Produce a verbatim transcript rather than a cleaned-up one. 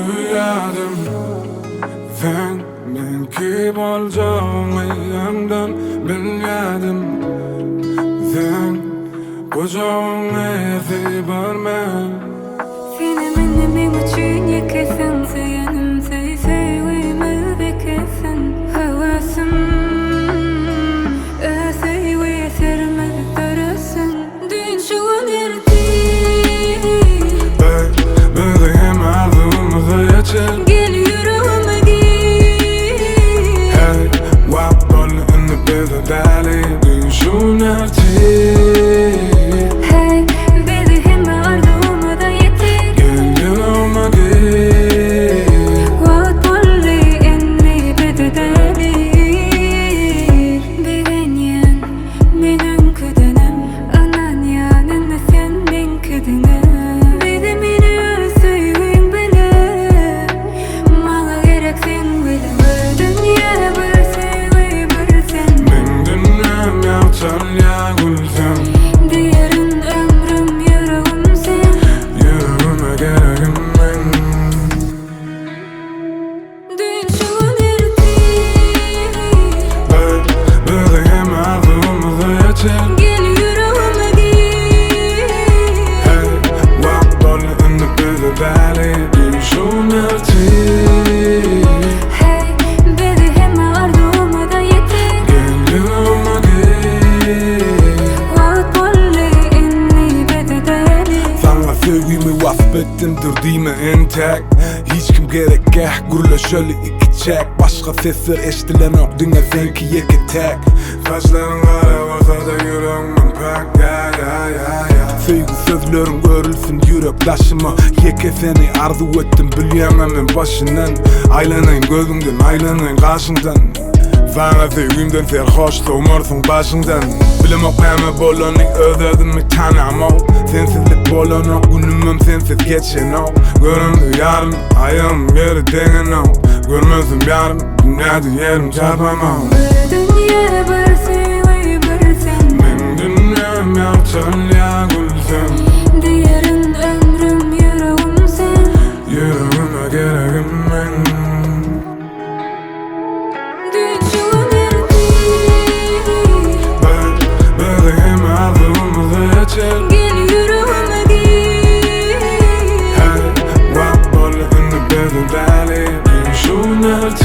duyadım. Sen men kim olacağını yandan bilyadım. Sen kocaman evi barmen. Seni benim için yıkasın, sayanım say sevimi bekesin. Havasım asay ve serme tarasın. Dün şu an erdi. Ben bebeğim ardımıza geçer. Gel yüreğime gir. Hey, wap all in the bed of Dali. Dün şu an erdi. Diğerin ömrüm yüreğim sen. Yüreğime gereğim ben. Dün şu an erdi. Ben bebeğim ardımıza geçer. Gel yüreğime gir. Hey, wap all in the bed of Dali. Dün şu an erdi. Hey, bebeğim ardımı da yeter. Gel yüreğime gir. Sana sevgimi vasfettimdir diyme entek. Hiç kim gerekeh gurla şöyle iki çek. Başka sesler eştilen yok dünya senki yeki tek. Saçların kara ortada yüreğimin pek. Ya ya ya ya. Sevgi sözlerin görülsün yürektaşıma. Yeke seni arzu ettim bilyemem en başından. Aylanayım gözünden aylanayım karşımdan. Sana sevgimden serhoş soğumarsın başından. Bilemok neme bolonu özledim mi tanım o. Sensizlik bolonu günümüm sensiz geçen o. Göründü yarım ayağım yeri denen o. Görmezdim yarım dünyada yerim çarpam o. Bir dünya bir sevgi bir sen. Ben dünyam yaptın ya gülsün. Diğerin ömrüm yüreğim sen. Yüreğime gereğim ben. Dün şu an erdi. Ben bebeğim ardımıza geçer. Gel yüreğime gir. Hey, wap all in the bed of Dali. Dün şu an erdi.